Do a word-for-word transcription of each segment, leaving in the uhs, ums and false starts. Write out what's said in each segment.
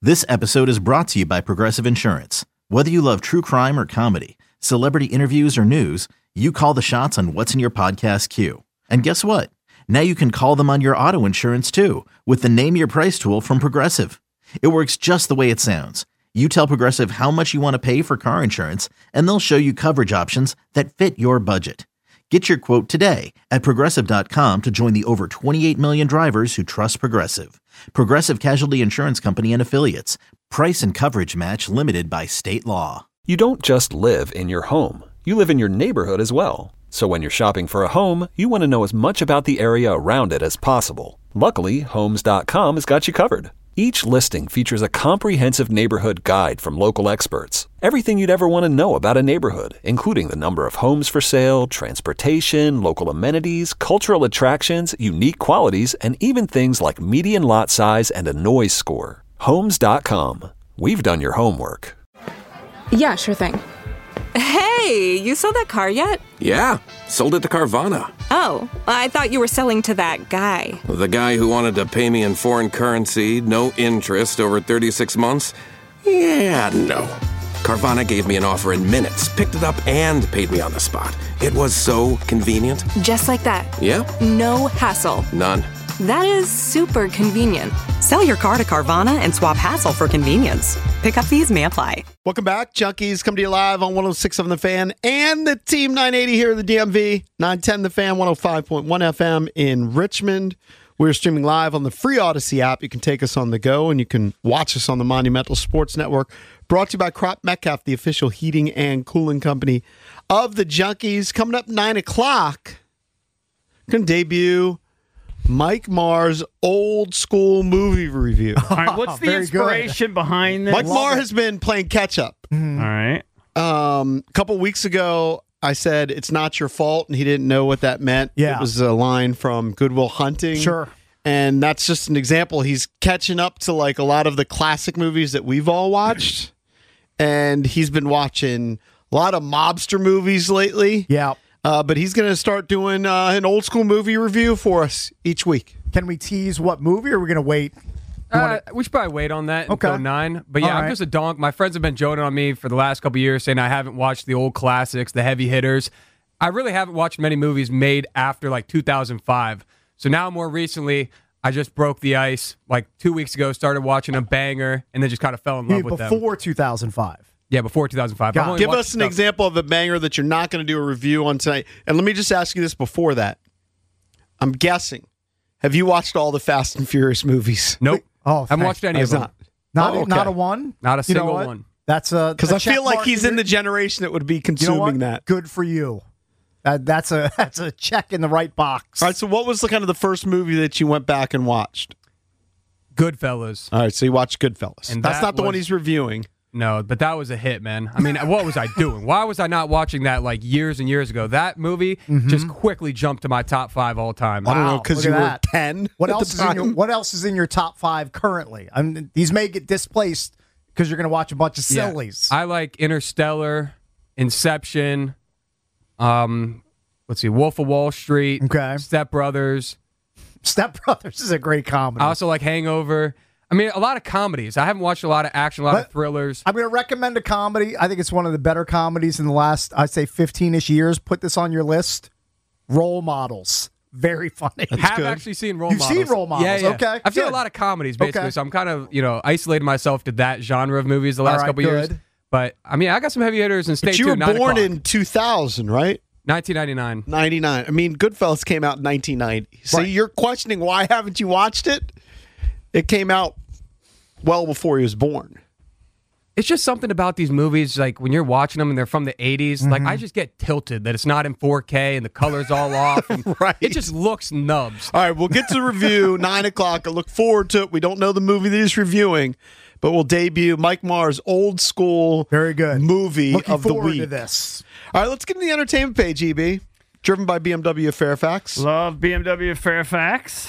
This episode is brought to you by Progressive Insurance. Whether you love true crime or comedy, celebrity interviews or news, you call the shots on what's in your podcast queue. And guess what? Now you can call them on your auto insurance too with the Name Your Price tool from Progressive. It works just the way it sounds. You tell Progressive how much you want to pay for car insurance, and they'll show you coverage options that fit your budget. Get your quote today at Progressive dot com to join the over twenty-eight million drivers who trust Progressive. Progressive Casualty Insurance Company and Affiliates. Price and coverage match limited by state law. You don't just live in your home. You live in your neighborhood as well. So when you're shopping for a home, you want to know as much about the area around it as possible. Luckily, Homes dot com has got you covered. Each listing features a comprehensive neighborhood guide from local experts. Everything you'd ever want to know about a neighborhood, including the number of homes for sale, transportation, local amenities, cultural attractions, unique qualities, and even things like median lot size and a noise score. Homes dot com. We've done your homework. Yeah, sure thing. Hey, you sold that car yet? Yeah, sold it to Carvana. Oh, I thought you were selling to that guy. The guy who wanted to pay me in foreign currency, no interest, over thirty-six months? Yeah, no. Carvana gave me an offer in minutes, picked it up, and paid me on the spot. It was so convenient. Just like that. Yeah? No hassle. None. That is super convenient. Sell your car to Carvana and swap hassle for convenience. Pickup fees may apply. Welcome back. Junkies come to you live on one oh six point seven The Fan and the Team nine eighty here in the D M V. nine ten The Fan, one oh five point one F M in Richmond. We're streaming live on the free Odyssey app. You can take us on the go, and you can watch us on the Monumental Sports Network. Brought to you by Crop Metcalf, the official heating and cooling company of the Junkies. Coming up nine o'clock, going to debut Mike Marr's old school movie review. All right, what's the inspiration good. behind this? Mike Marr has been playing catch up. Mm. All right. Um, a couple weeks ago, I said it's not your fault, and he didn't know what that meant. Yeah. It was a line from Good Will Hunting. Sure. And that's just an example. He's catching up to like a lot of the classic movies that we've all watched. And he's been watching a lot of mobster movies lately. Yeah. Uh, but he's going to start doing uh, an old school movie review for us each week. Can we tease what movie, or are we going to wait? Uh, wanna... We should probably wait on that okay. until nine. But yeah, All I'm right. just a donk. My friends have been joking on me for the last couple of years, saying I haven't watched the old classics, the heavy hitters. I really haven't watched many movies made after like two thousand five. So now more recently, I just broke the ice like two weeks ago, started watching a banger, and then just kind of fell in love with them. Before two thousand five. Yeah, before two thousand five. Give us an stuff. example of a banger that you're not going to do a review on tonight. And let me just ask you this before that. I'm guessing. Have you watched all the Fast and Furious movies? Nope. Oh, I haven't watched any of them. Not, not, oh, okay. not a one? Not a you single one. That's a Because I feel like he's in the generation that would be consuming you know that. Good for you. That, that's a that's a check in the right box. All right, so what was the kind of the first movie that you went back and watched? Goodfellas. All right, so you watched Goodfellas. And that's that not the was... one he's reviewing. No, but that was a hit, man. I mean, what was I doing? Why was I not watching that like years and years ago? That movie mm-hmm. just quickly jumped to my top five all time. Wow, I don't know, because you were that. ten. What else is in your What else is in your top five currently? I mean, these may get displaced because you're going to watch a bunch of sillies. Yeah. I like Interstellar, Inception, um, let's see, Wolf of Wall Street, okay. Step Brothers. Step Brothers is a great comedy. I also like Hangover. I mean, a lot of comedies. I haven't watched a lot of action, a lot but of thrillers. I'm going to recommend a comedy. I think it's one of the better comedies in the last, I'd say, fifteen-ish years. Put this on your list. Role Models. Very funny. I have good. actually seen Role You've Models. You've seen Role Models. Yeah, yeah. Okay. I've good. seen a lot of comedies, basically, okay. so I'm kind of, you know, isolating myself to that genre of movies the last right, couple good. years. But, I mean, I got some heavy hitters and stay But you tuned. were born in two thousand, right? nineteen ninety-nine. ninety-nine. I mean, Goodfellas came out in nineteen ninety. So right. you're questioning why haven't you watched it? It came out well before he was born. It's just something about these movies, like when you're watching them and they're from the eighties, mm-hmm. like I just get tilted that it's not in four K and the color's all off. And right. It just looks nubs. All right, we'll get to the review, nine o'clock. I look forward to it. We don't know the movie that he's reviewing, but we'll debut Mike Marr's old school Very good. movie Looking of the forward week. To this. All right, let's get to the entertainment page, E B. Driven by B M W of Fairfax. Love B M W of Fairfax.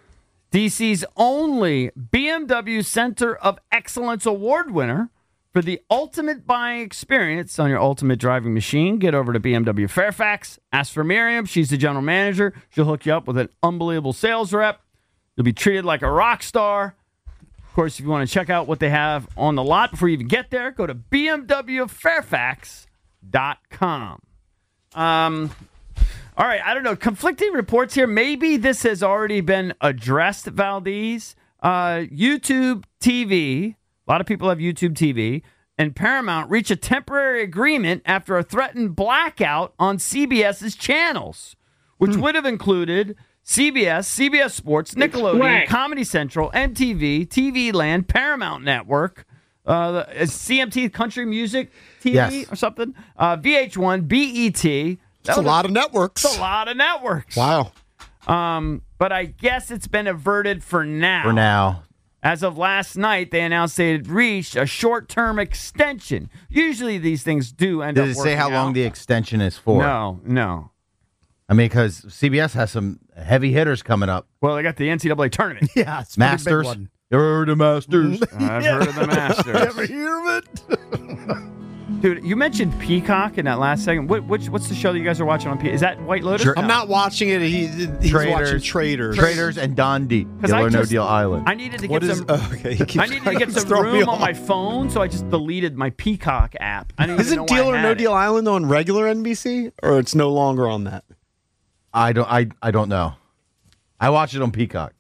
D C's only B M W Center of Excellence Award winner for the ultimate buying experience on your ultimate driving machine. Get over to B M W Fairfax. Ask for Miriam. She's the general manager. She'll hook you up with an unbelievable sales rep. You'll be treated like a rock star. Of course, if you want to check out what they have on the lot before you even get there, go to B M W Fairfax dot com. Um, all right, I don't know. Conflicting reports here. Maybe this has already been addressed, Valdez. Uh, YouTube T V, a lot of people have YouTube T V, and Paramount reach a temporary agreement after a threatened blackout on CBS's channels, which would have included C B S, C B S Sports, Nickelodeon, Comedy Central, M T V, T V Land, Paramount Network, uh, C M T Country Music T V Yes. or something, uh, V H one, B E T. That's a lot of networks. That's a lot of networks. Wow. Um, but I guess it's been averted for now. For now. As of last night, they announced they had reached a short-term extension. Usually these things do end Did up it say working how long out. the extension is for? No, no. I mean, because C B S has some heavy hitters coming up. Well, they got the N C double A tournament. Yeah, it's a pretty big Masters. one. You ever heard of Masters? I've heard of the Masters. Ever hear of it? Dude, you mentioned Peacock in that last segment. What, which, what's the show that you guys are watching on Peacock? Is that White Lotus? Tra- I'm not watching it. He, he's Traders. watching Traders. Traders and Dundee. 'Cause Deal I or No just- Deal Island. I needed to What get is? some. Oh, okay. He keeps I needed to get he's some throwing me room on off. my phone, so I just deleted my Peacock app. I didn't even know Isn't Deal I or had No it. Deal Island on regular N B C, or it's no longer on that? I don't. I. I don't know. I watch it on Peacock.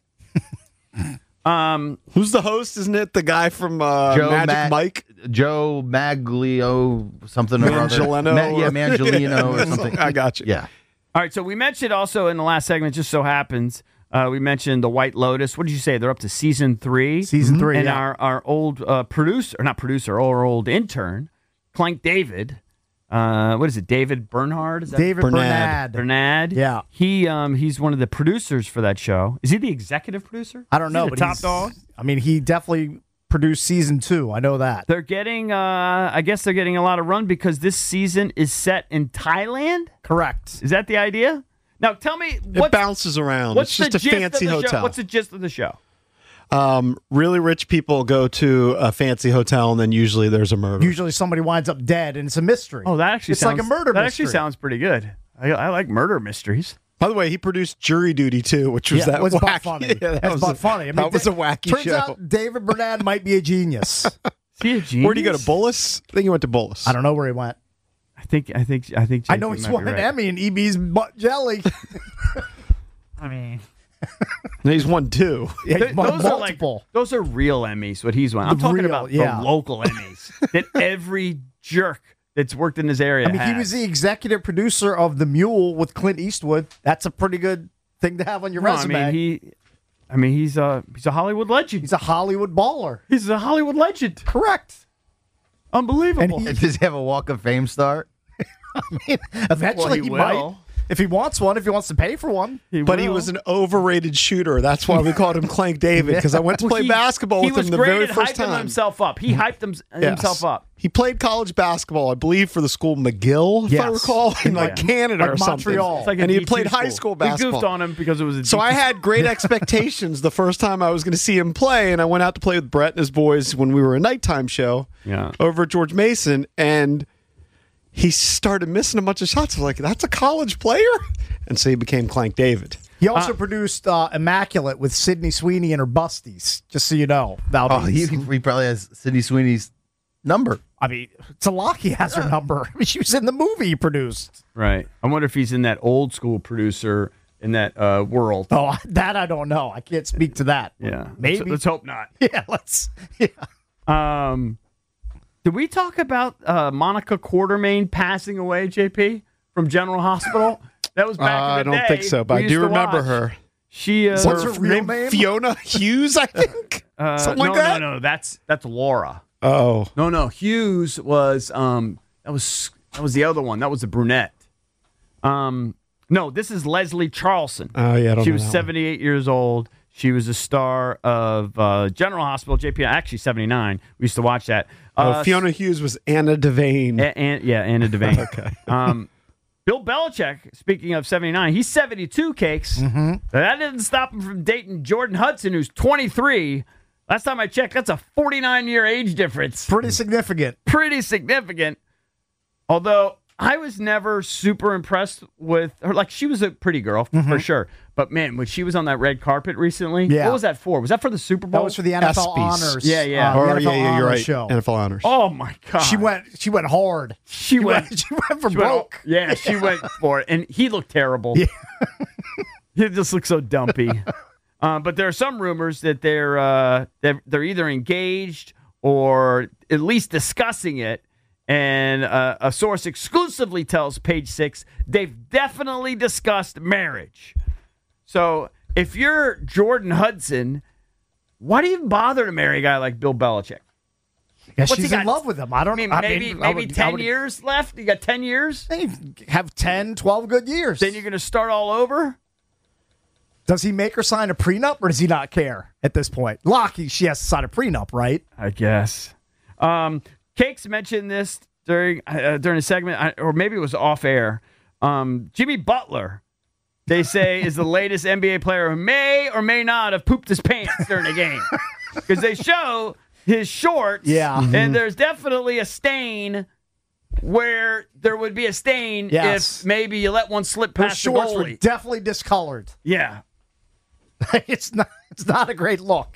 Um, Who's the host? Isn't it the guy from uh, Joe Magic Ma- Mike? Joe Maglio something or other. Mangelino Ma- yeah, or- Mangelino or something. I got you. Yeah. all right, so we mentioned also in the last segment, just so happens, uh, we mentioned the White Lotus. What did you say? They're up to season three. Season three, And yeah. our, our old uh, producer, or not producer, our old intern, Clank David. Uh, what is it? David Bernhard? Is that David Bernard. Bernard. Bernard? Yeah. He um he's one of the producers for that show. Is he the executive producer? I don't Is he know, the but top he's- dog. I mean, he definitely produced season two. I know that. They're getting, uh, I guess they're getting a lot of run because this season is set in Thailand. Correct. Is that the idea? Now, tell me, It what's, bounces around. what's It's just the a gist fancy of the show? hotel. What's the gist of the show? Um, really rich people go to a fancy hotel, and then usually there's a murder. Usually somebody winds up dead, and it's a mystery. Oh, that actually it's sounds like a murder That mystery. actually sounds pretty good. I, I like murder mysteries. By the way, he produced Jury Duty too, which was yeah, that it was wacky. but funny. Yeah, that It's was but a, funny. I mean, that was a Da- wacky turns show. out David Bernard might be a genius. Is he a genius? Where did he go to Bullis? I think he went to Bullis. I don't know where he went. I think. I think. I think. I know J P he's might be won an right. Emmy in E B's butt jelly. I mean, No, he's won two. Yeah, th- he's won those are like multiple. those are real Emmys. What he's won. I'm The talking real, about yeah. the local Emmys that every jerk that's worked in this area. I mean, he has. was the executive producer of The Mule with Clint Eastwood. That's a pretty good thing to have on your No, resume. I mean, he. I mean, he's a he's a Hollywood legend. He's a Hollywood baller. He's a Hollywood legend. Correct. Unbelievable. And he- Does he have a Walk of Fame start? Eventually, Well, he he, will. might. If he wants one, if he wants to pay for one. But he will. was an overrated shooter. That's why we called him Clank David, because I went to Well, play he- basketball he with was him the great very at first hyping time. himself up. He hyped him, Yes. himself up. He played college basketball, I believe, for the school McGill, if I Yes. recall, in like Yeah. Canada Like or something. Montreal. It's like a and he D two played high school basketball. We goofed on him because it was a So D two I had great expectations the first time I was going to see him play, and I went out to play with Brett and his boys when we were a nighttime show Yeah. over at George Mason, and he started missing a bunch of shots. I'm like, that's a college player? And so he became Clank David. He also produced uh, Immaculate with Sydney Sweeney and her Busties, just so you know. Oh, Valdez. he, he probably has Sydney Sweeney's number. I mean, it's a lock he has her number. I mean, she was in the movie he produced. Right. I wonder if he's in that old school producer in that uh, world. Oh, that I don't know. I can't speak to that. Yeah. Maybe. Let's, let's hope not. Yeah, let's. Yeah. Um, did we talk about uh, Monica Quartermain passing away, J P, from General Hospital? That was back Uh, in the I don't day. think so, but We I used do to remember watch. her. She uh, What's her real name? Fiona Hughes, I think. uh, Something no, like that? No, no, that's that's Laura. Oh. No, no, Hughes was um that was that was the other one. That was the brunette. Um, no, this is Leslie Charlson. Oh, yeah, I don't she know was that one. seventy-eight years old. She was a star of uh, General Hospital, J P. Actually, seventy-nine. We used to watch that. Oh, Uh, Fiona Hughes was Anna Devane. A- and, yeah, Anna Devane. Okay. Um, Bill Belichick, speaking of seventy-nine, he's seventy-two, Cakes. Mm-hmm. That didn't stop him from dating Jordan Hudson, who's twenty-three. Last time I checked, that's a forty-nine year age difference. Pretty significant. Pretty significant. Although, I was never super impressed with her. Like, she was a pretty girl, Mm-hmm. for sure. But, man, when she was on that red carpet recently, Yeah. what was that for? Was that for the Super Bowl? That was for the N F L ESPYs. Honors. Yeah, yeah. uh, the Or, N F L yeah, yeah, you're Honors right. Show. N F L Honors. Oh, my God. She went. She went hard. She went. She went for she went all- broke. yeah, she went for it. And he looked terrible. Yeah. He just looked so dumpy. Uh, but there are some rumors that they're, uh, they're, they're either engaged or at least discussing it. And uh, a source exclusively tells Page Six they've definitely discussed marriage. So if you're Jordan Hudson, why do you even bother to marry a guy like Bill Belichick? Yeah, What's he she's in got? love with him. I don't. I mean, I maybe mean, I maybe would- I ten would- years left. You got ten years. Hey, have ten, twelve good years. Then you're going to start all over. Does he make her sign a prenup, or does he not care at this point? Lockie, she has to sign a prenup, right? I guess. Um, Cakes mentioned this during uh, during a segment, I- or maybe it was off air. Um, Jimmy Butler, they say, is the latest N B A player who may or may not have pooped his pants during a game because they show his shorts. Yeah. and there's definitely a stain where there would be a stain Yes. if maybe you let one slip Her past the shorts were goalie. definitely discolored. Yeah. it's not. It's not a great look.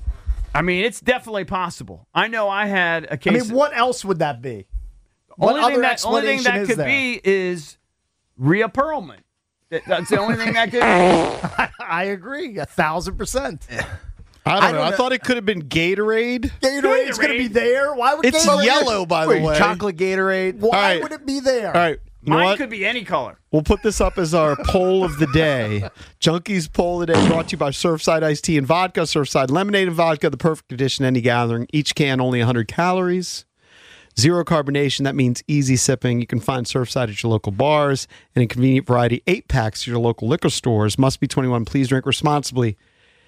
I mean, it's definitely possible. I know I had a I case. mean, what else would that be? What only other thing that, only thing explanation that is could there? be is Rhea Perlman. That- That's the only thing that could be. I, I agree, a thousand percent. I don't know. I thought it could have been Gatorade. Gatorade's going to be there. Why would It's Gatorade- yellow, by the Wait, way. chocolate Gatorade. Why All right. would it be there? All right. You know Mine what? could be any color. We'll put this up as our poll of the day. Junkies poll of the day brought to you by Surfside Iced Tea and Vodka. Surfside Lemonade and Vodka, the perfect addition to any gathering. Each can only one hundred calories. Zero carbonation. That means easy sipping. You can find Surfside at your local bars and in convenient variety eight packs at your local liquor stores. Must be twenty-one. Please drink responsibly.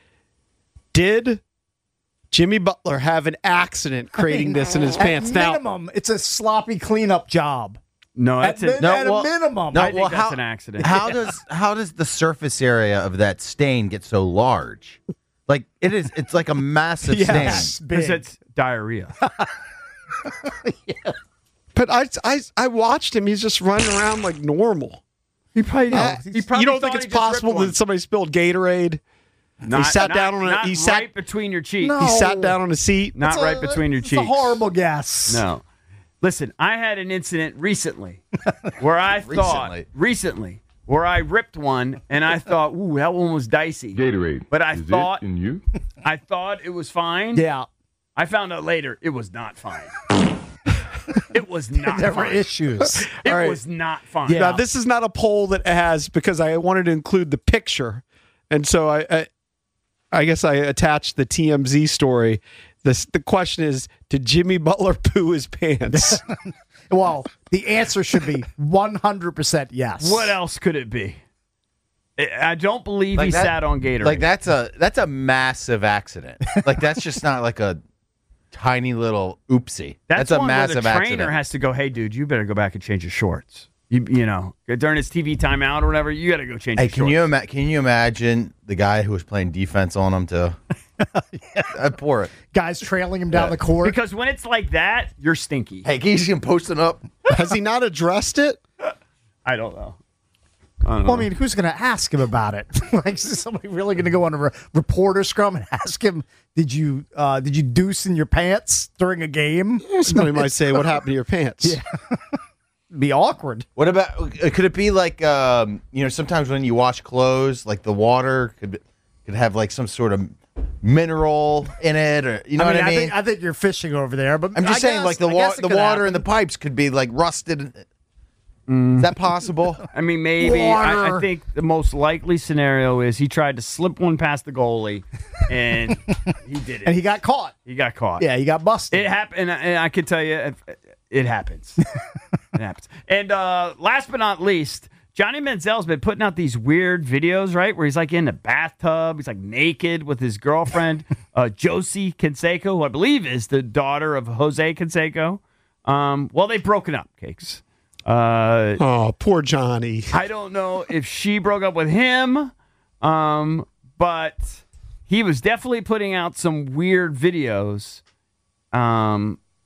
Did Jimmy Butler have an accident creating this in his At pants? Now, minimum, it's a sloppy cleanup job. No, At, that's a, min- No, at a well- minimum. no, I think well, that's how- an accident. How does how does the surface area of that stain get so large? Like it is, it's like a massive Yes, stain. Because big. it's diarrhea. but I, I, I watched him. He's just running around like normal. He probably, Uh, he probably you don't thought think he it's just ripped possible one. that somebody spilled Gatorade? Not, sat not- down on a- not he sat- right between your cheeks. No. He sat down on a seat. Not It's a- right between your it's cheeks. a horrible guess. No. Listen, I had an incident recently where I thought Recently. recently where I ripped one and I thought, ooh, that one was dicey. Gatorade. But I is thought it in you? I thought it was fine. Yeah, I found out later it was not fine. It was not there were fine. issues. It All right. was not fine. Yeah. Now, this is not a poll that has, because I wanted to include the picture. And so I, I, I guess I attached the T M Z story. The, the question is, did Jimmy Butler poo his pants? Well, the answer should be one hundred percent yes. What else could it be? I I don't believe Like he that- sat on Gatorade. Like that's a that's a massive accident. Like that's just not like a tiny little oopsie. That's, That's, a one massive where the trainer accident. has to go, hey, dude, you better go back and change your shorts. You, you know, during his T V timeout or whatever, you got to go change Hey, your can shorts. you ima- can you imagine the guy who was playing defense on him too? yeah. Poor. Guys trailing him down Yeah. the court. Because when it's like that, you're stinky. Hey, can you see him posting up? Has he not addressed it? I don't know. I don't Well, I know. mean, who's going to ask him about it? Like, is somebody really going to go on a re- reporter scrum and ask him, "Did you uh, did you deuce in your pants during a game?" Somebody might say, what happened to your pants? Yeah. Be awkward. What about? Could it be like um, you know? Sometimes when you wash clothes, like the water could be- could have like some sort of mineral in it, or you know I mean, what I mean? I think, I think you're fishing over there, but I'm just I saying, guess- like the I wa- guess it the could water in happen. the pipes could be like rusted. Is that possible? I mean, maybe. I, I Water. think the most likely scenario is he tried to slip one past the goalie, and he did it. and he got caught. He got caught. Yeah, he got busted. It happened, and I, and I can tell you, it, it happens. It happens. And uh, last but not least, Johnny Manziel's been putting out these weird videos, right, where he's like in the bathtub, he's like naked with his girlfriend, uh, Josie Canseco, who I believe is the daughter of Jose Canseco. Um, well, they've broken up, Cakes. Uh, Oh, poor Johnny. I don't know if she broke up with him, um, but he was definitely putting out some weird videos. Um,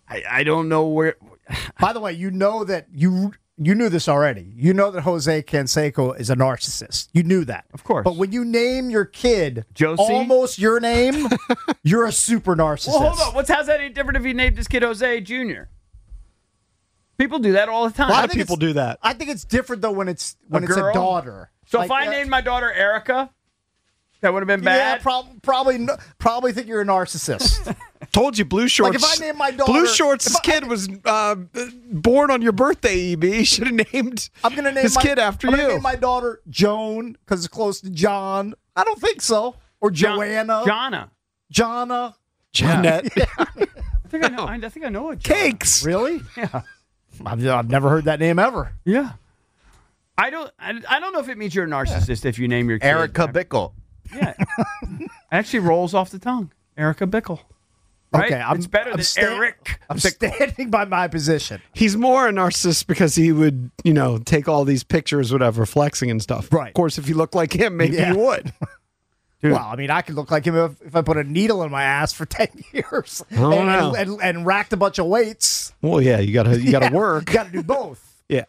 I, I don't know where. By the way, you know that you you knew this already. You know that Jose Canseco is a narcissist. You knew that. Of course. But when you name your kid Josie? almost your name, you're a super narcissist. Well, hold on. What's how's that any different if he named his kid Jose Junior? People do that all the time. A lot of people do that. I think it's different though when it's when A it's girl? a daughter. So Like, if I uh, named my daughter Erica, that would have been yeah, bad. prob- probably no- probably think you're a narcissist. Told you, Blue Shorts. Like, if I name my daughter- Blue Shorts' if I- kid was uh, born on your birthday, E B. He should have named I'm gonna name his my, kid after I'm gonna you. name my daughter Joan because it's close to John. I don't think so. Or Jo- Joanna. Jonna. Jonna. Jeanette. I think I know. I think I know it. Cakes. Really? Yeah. I've, I've never heard that name ever. Yeah. I don't. I, I don't know if it means you're a narcissist if you name your kid Erica Bickle. Yeah. It actually rolls off the tongue. Erica Bickle. Right? Okay, I'm, it's better I'm than sta- Eric. I'm Bickle. standing by my position. He's more a narcissist because he would, you know, take all these pictures, whatever, flexing and stuff. Right. Of course, if you look like him, maybe Yeah. you would. Dude. Well, I mean, I could look like him if, if I put a needle in my ass for ten years Oh, and, no. and, and, and racked a bunch of weights. Well, yeah, you gotta, you gotta Yeah, work. You got to do both. Yeah.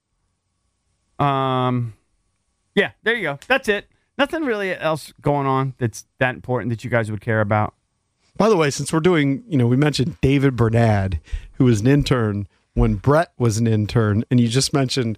Um, yeah, there you go. That's it. Nothing really else going on that's that important that you guys would care about. By the way, since we're doing, you know, we mentioned David Bernard, who was an intern when Brett was an intern, and you just mentioned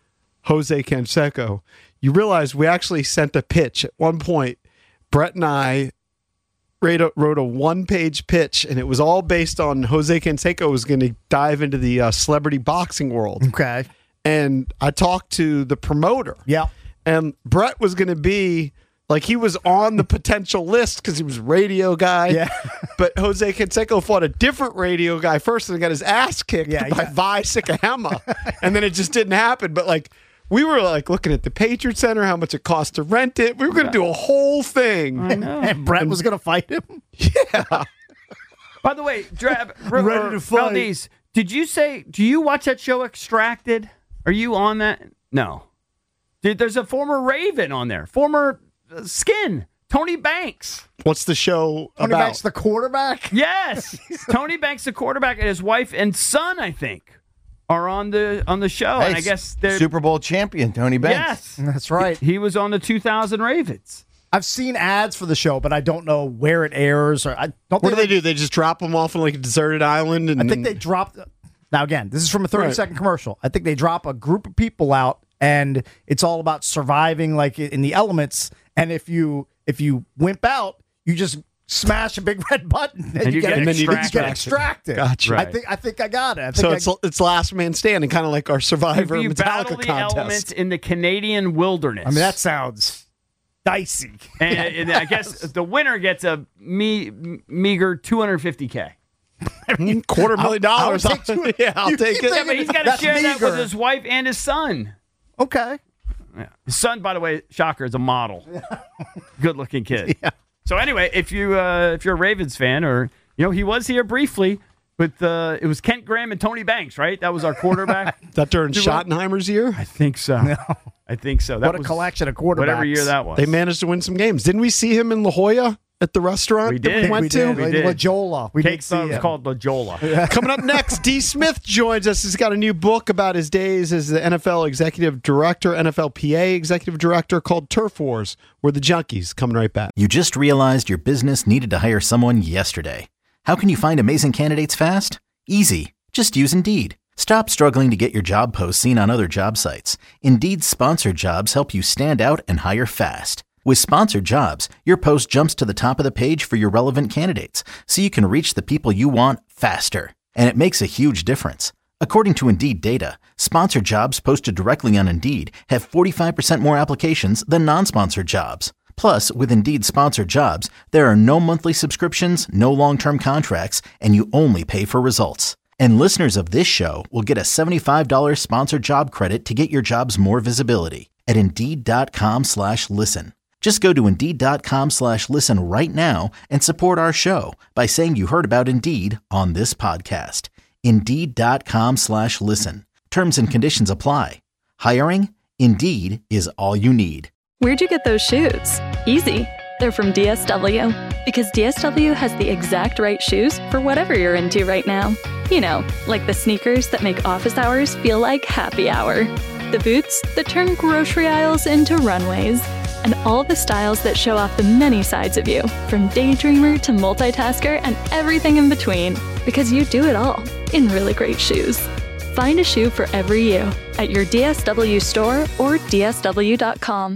Jose Canseco. You realize we actually sent a pitch at one point. Brett and I wrote a, wrote a one-page pitch, and it was all based on Jose Canseco was going to dive into the uh, celebrity boxing world. Okay. And I talked to the promoter. Yeah. And Brett was going to be like, he was on the potential list because he was a radio guy. Yeah. But Jose Canseco fought a different radio guy first and got his ass kicked Yeah, by yeah. Vi Sikahema. And then it just didn't happen. But like, we were like looking at the Patriot Center, how much it cost to rent it. We were going to do a whole thing. I know. And Brett was going to fight him? Yeah. By the way, Drab, Ready to fight. Valdez, did you say, do you watch that show Extracted? Are you on that? No. Dude, there's a former Raven on there, former uh, Skin, Tony Banks. What's the show Tony about? Banks, the quarterback? Yes. Tony Banks, the quarterback, and his wife and son, I think, are on the on the show. Hey, and I guess they're Super Bowl champion Tony Banks. Yes. That's right. He was on the two thousand Ravens. I've seen ads for the show, but I don't know where it airs. Or I don't. What do think they do? They just drop them off on like a deserted island? And I think they dropped. Now again, this is from a thirty-second Right. commercial. I think they drop a group of people out, and it's all about surviving, like in the elements. And if you if you wimp out, you just smash a big red button, and, And you, you get, get and then you extracted. get extracted. Gotcha. I Right. think I think I got it. I think So I, it's it's last man standing, kind of like our Survivor you battle Metallica the contest. elements in the Canadian wilderness. I mean, that sounds dicey. and, and I guess the winner gets a me, meager two hundred fifty K. Quarter million I'll- I'll dollars. take two- yeah, I'll you take keep it. Yeah, but he's got to That's share that with meager. his wife and his son. Okay. Yeah. His son, by the way, shocker, is a model. Good looking kid. Yeah. So anyway, if you uh, if you're a Ravens fan, or you know, he was here briefly with uh, it was Kent Graham and Tony Banks, right? That was our quarterback. Is that during Dude, Schottenheimer's year? I think so. I think so. That What a was collection of quarterbacks. whatever year that was. They managed to win some games. Didn't we see him in La Jolla at the restaurant We that did. we went we to? did. We Like did. La Jolla. We Cake did see Thumb's him. called La Jolla. Coming up next, D. Smith joins us. He's got a new book about his days as the N F L executive director, N F L P A executive director, called Turf Wars. We're the Junkies. Coming right back. You just realized your business needed to hire someone yesterday. How can you find amazing candidates fast? Easy. Just use Indeed. Stop struggling to get your job posts seen on other job sites. Indeed's sponsored jobs help you stand out and hire fast. With sponsored jobs, your post jumps to the top of the page for your relevant candidates, so you can reach the people you want faster. And it makes a huge difference. According to Indeed data, sponsored jobs posted directly on Indeed have forty-five percent more applications than non-sponsored jobs. Plus, with Indeed sponsored jobs, there are no monthly subscriptions, no long-term contracts, and you only pay for results. And listeners of this show will get a seventy-five dollars sponsored job credit to get your jobs more visibility at Indeed.com slash listen. Just go to Indeed.com slash listen right now and support our show by saying you heard about Indeed on this podcast. Indeed.com slash listen. Terms and conditions apply. Hiring? Indeed is all you need. Where'd you get those shoes? Easy. They're from D S W. Because D S W has the exact right shoes for whatever you're into right now. You know, like the sneakers that make office hours feel like happy hour. The boots that turn grocery aisles into runways. And all the styles that show off the many sides of you, from daydreamer to multitasker and everything in between. Because you do it all in really great shoes. Find a shoe for every you at your D S W store or D S W dot com.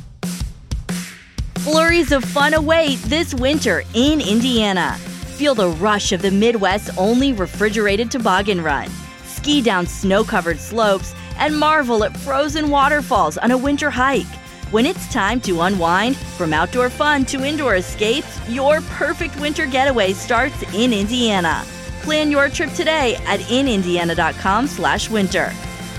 Flurries of fun await this winter in Indiana. Feel the rush of the Midwest's only refrigerated toboggan run. Ski down snow-covered slopes and marvel at frozen waterfalls on a winter hike. When it's time to unwind, from outdoor fun to indoor escapes, your perfect winter getaway starts in Indiana. Plan your trip today at in indiana dot com slash winter.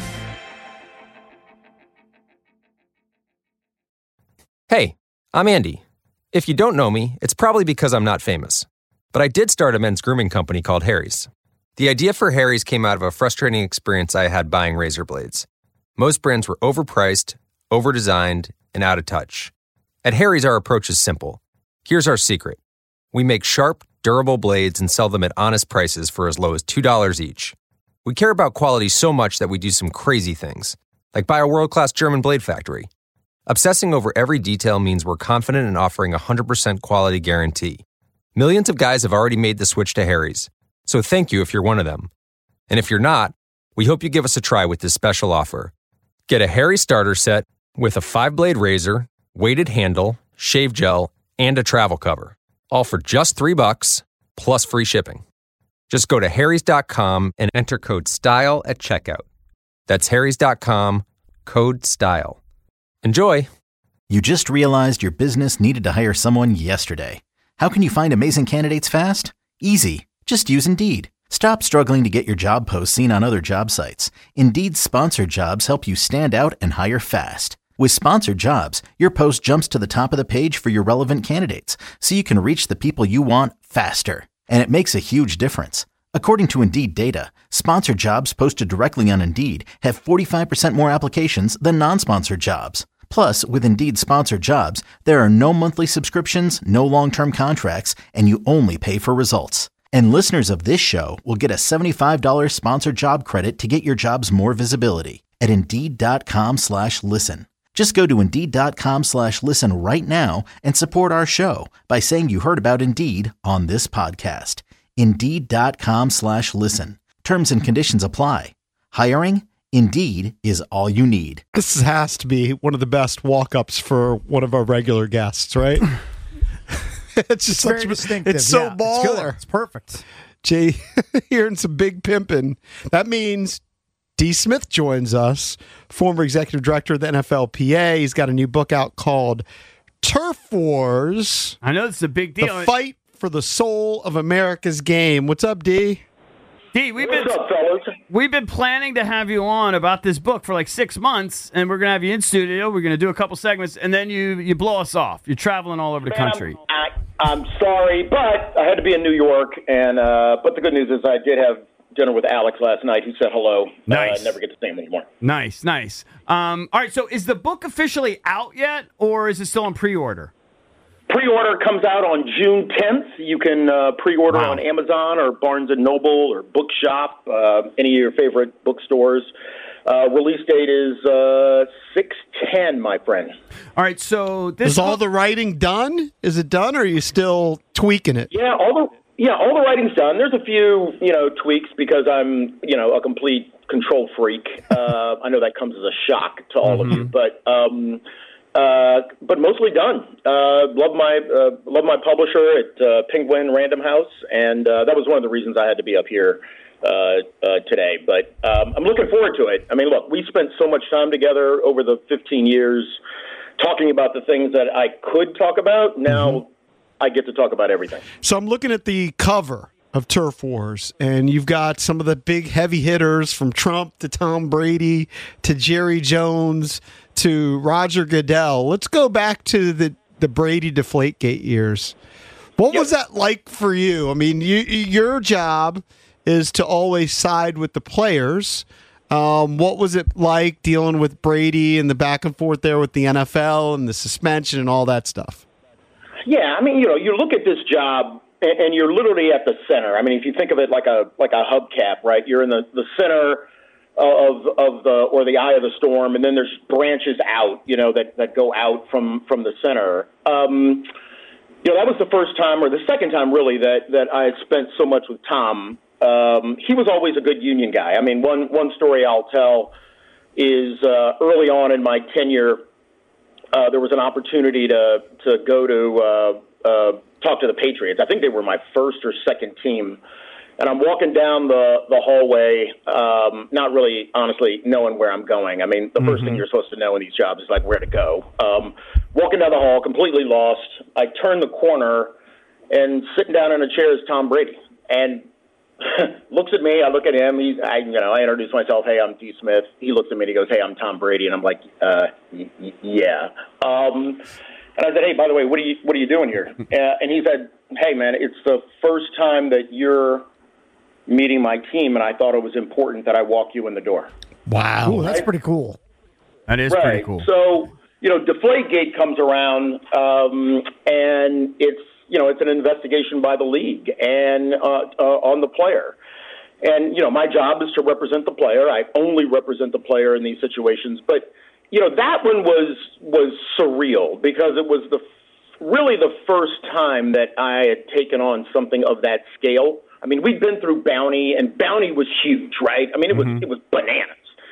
Hey, I'm Andy. If you don't know me, it's probably because I'm not famous. But I did start a men's grooming company called Harry's. The idea for Harry's came out of a frustrating experience I had buying razor blades. Most brands were overpriced, overdesigned, and out of touch. At Harry's, our approach is simple. Here's our secret. We make sharp, durable blades and sell them at honest prices for as low as two dollars each. We care about quality so much that we do some crazy things, like buy a world-class German blade factory. Obsessing over every detail means we're confident in offering a one hundred percent quality guarantee. Millions of guys have already made the switch to Harry's, so thank you if you're one of them. And if you're not, we hope you give us a try with this special offer. Get a Harry's starter set with a five-blade razor, weighted handle, shave gel, and a travel cover, all for just three bucks plus free shipping. Just go to harrys dot com and enter code STYLE at checkout. That's harrys dot com, code STYLE. Enjoy! You just realized your business needed to hire someone yesterday. How can you find amazing candidates fast? Easy. Just use Indeed. Stop struggling to get your job posts seen on other job sites. Indeed's sponsored jobs help you stand out and hire fast. With sponsored jobs, your post jumps to the top of the page for your relevant candidates, so you can reach the people you want faster. And it makes a huge difference. According to Indeed data, sponsored jobs posted directly on Indeed have forty-five percent more applications than non-sponsored jobs. Plus, with Indeed sponsored jobs, there are no monthly subscriptions, no long-term contracts, and you only pay for results. And listeners of this show will get a seventy-five dollars sponsored job credit to get your jobs more visibility at Indeed dot com slash listen. Just go to Indeed dot com slash listen right now and support our show by saying you heard about Indeed on this podcast. Indeed dot com slash listen. Terms and conditions apply. Hiring? Indeed is all you need. This has to be one of the best walk-ups for one of our regular guests, right? It's just It's such very a, distinctive. It's so yeah, baller. It's good. It's perfect. Jay, hearing some big pimping. That means D. Smith joins us, former executive director of the N F L P A. He's got a new book out called Turf Wars. I know it's a big deal. The fight for the soul of America's game. What's up, D? D, we've What's been up, fellas? we've been planning to have you on about this book for like six months, and we're gonna have you in studio. We're gonna do a couple segments, and then you you blow us off. You're traveling all over the Man, country. I, I'm sorry, but I had to be in New York, and uh, but the good news is I did have dinner with Alex last night, who said hello. Nice. Uh, I never get to see him anymore. Nice, nice. Um, all right, so is the book officially out yet, or is it still on pre-order? Pre-order comes out on June tenth. You can uh, pre-order Wow. on Amazon or Barnes and Noble or Bookshop, uh, any of your favorite bookstores. Uh, release date is uh, six ten, my friend. All right, so this Is all the writing done? Is it done, or are you still tweaking it? Yeah, all the yeah, all the writing's done. There's a few, you know, tweaks because I'm, you know, a complete control freak. Uh, I know that comes as a shock to all Mm-hmm. of you, but um, uh, but mostly done. Uh, love my uh, love my publisher at uh, Penguin Random House, and uh, that was one of the reasons I had to be up here uh, uh, today. But um, I'm looking forward to it. I mean, look, we spent so much time together over the fifteen years talking about the things that I could talk about. Now Mm-hmm. I get to talk about everything. So I'm looking at the cover of Turf Wars, and you've got some of the big heavy hitters from Trump to Tom Brady to Jerry Jones to Roger Goodell. Let's go back to the, the Brady Deflategate years. What was that like for you? I mean, you, your job is to always side with the players. Um, what was it like dealing with Brady and the back and forth there with the N F L and the suspension and all that stuff? Yeah, I mean, you know, you look at this job and, and you're literally at the center. I mean, if you think of it like a like a hubcap, right? You're in the, the center of of the or the eye of the storm, and then there's branches out, you know, that, that go out from, from the center. Um, you know, that was the first time, or the second time, really, that, that I had spent so much with Tom. Um, he was always a good union guy. I mean, one one story I'll tell is uh, early on in my tenure, uh, there was an opportunity to to go to uh, uh, talk to the Patriots. I think they were my first or second team. And I'm walking down the, the hallway, um, not really, honestly, knowing where I'm going. I mean, the mm-hmm. first thing you're supposed to know in these jobs is, like, where to go. Um, walking down the hall, completely lost. I turn the corner, and sitting down in a chair is Tom Brady. And looks at me. I look at him. He's, I, you know, I introduce myself. Hey, I'm D. Smith. He looks at me and he goes, hey, I'm Tom Brady. And I'm like, uh, y- y- yeah. Um, and I said, hey, by the way, what are you what are you doing here? Uh, and he said, hey, man, it's the first time that you're meeting my team, and I thought it was important that I walk you in the door. Wow. Ooh, that's right? pretty cool. That is right. pretty cool. So, you know, Deflategate comes around, um, and it's, you know, it's an investigation by the league and uh, uh, on the player. And, you know, my job is to represent the player. I only represent the player in these situations. But, you know, that one was was surreal because it was the really the first time that I had taken on something of that scale. I mean, we've been through Bounty, and Bounty was huge, right? I mean, it was mm-hmm. it was bananas.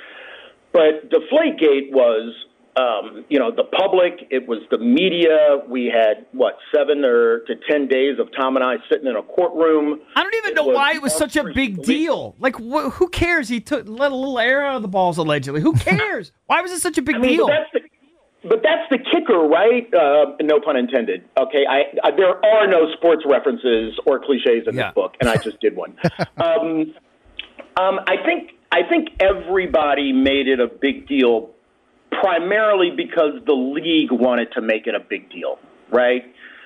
But Deflategate was, um, you know, the public. It was the media. We had, what, seven or to ten days of Tom and I sitting in a courtroom. I don't even it know was why it was such a big deal. Like, wh- who cares? He took let a little air out of the balls, allegedly. Who cares? Why was it such a big I mean, deal? But that's, the, but that's the kicker, right? Uh, no pun intended. Okay, I, I, there are no sports references or cliches in Yeah. this book, and I just did one. um, um, I think I think everybody made it a big deal, primarily because the league wanted to make it a big deal, right?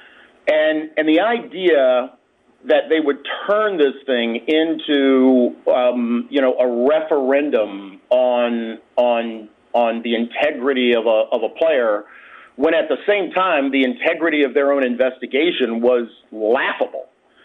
And and the idea that they would turn this thing into, um, you know, a referendum on on on the integrity of a of a player, when at the same time the integrity of their own investigation was laughable.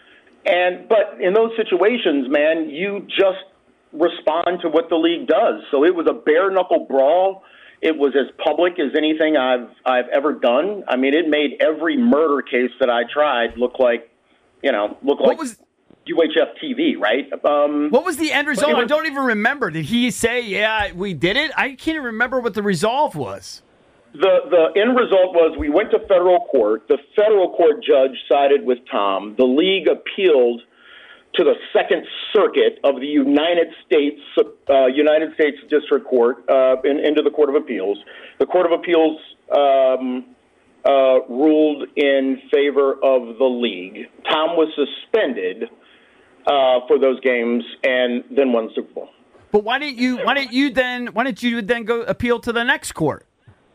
And but in those situations, man, you just respond to what the league does. So it was a bare knuckle brawl. It was as public as anything I've I've ever done. I mean, it made every murder case that I tried look like, you know, look like was, U H F T V, right? Um, what was the end result? was, I don't even remember. Did he say, yeah, we did it? I can't even remember what the resolve was. The the end result was we went to federal court. The federal court judge sided with Tom. The league appealed to the Second Circuit of the United States uh, United States District Court uh, in, into the Court of Appeals. The Court of Appeals um, uh, ruled in favor of the league. Tom was suspended uh, for those games and then won the Super Bowl. But why didn't you? Why didn't you then? Why didn't you then go appeal to the next court?